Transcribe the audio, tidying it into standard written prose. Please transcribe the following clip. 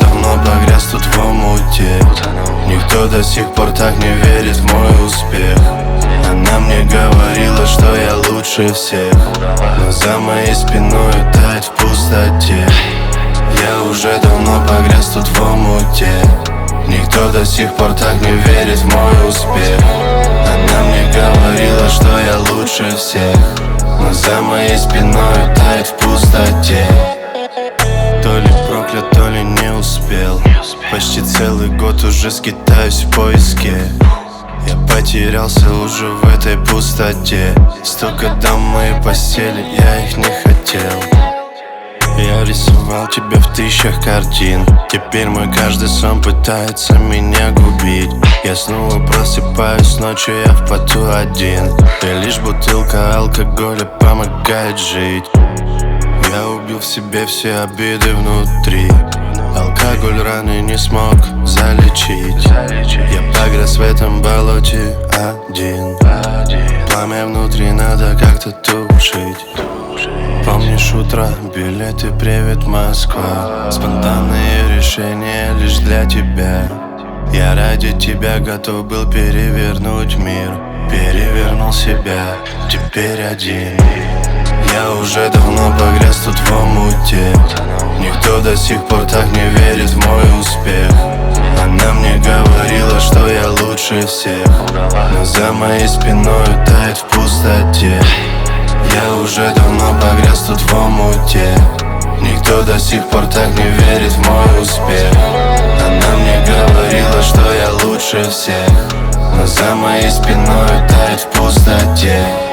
давно погряз тут в омуте. Никто до сих пор так не верит в мой успех. Она мне говорила, что я лучше всех, но за моей спиной тает в пустоте. Я уже давно погряз тут в омуте. Никто до сих пор так не верит в мой успех. Она мне говорила, что я лучше всех, но за моей спиной тает в пустоте. То ли проклят, то ли не успел. Почти целый год уже скитаюсь в поиске. Я потерялся уже в этой пустоте. Столько дам в моей постели, я их не хотел. Я рисовал тебя в тысячах картин. Теперь мой каждый сон пытается меня губить. Я снова просыпаюсь ночью, я в поту один. И лишь бутылка алкоголя помогает жить. Я убил в себе все обиды внутри. Алкоголь раны не смог залечить. Я погряз в этом болоте один. Пламя внутри надо как-то тушить. Помнишь утро, билеты, привет, Москва. Спонтанные решения лишь для тебя. Я ради тебя готов был перевернуть мир. Перевернул себя, теперь один. Я уже давно погряз тут в омуте. Никто до сих пор так не верит в мой успех. Она мне говорила, что я лучше всех, но за моей спиной тает в пустоте. Я уже давно погряз тут в омуте. Никто до сих пор так не верит в мой успех. Она мне говорила, что я лучше всех, но за моей спиной тает в пустоте.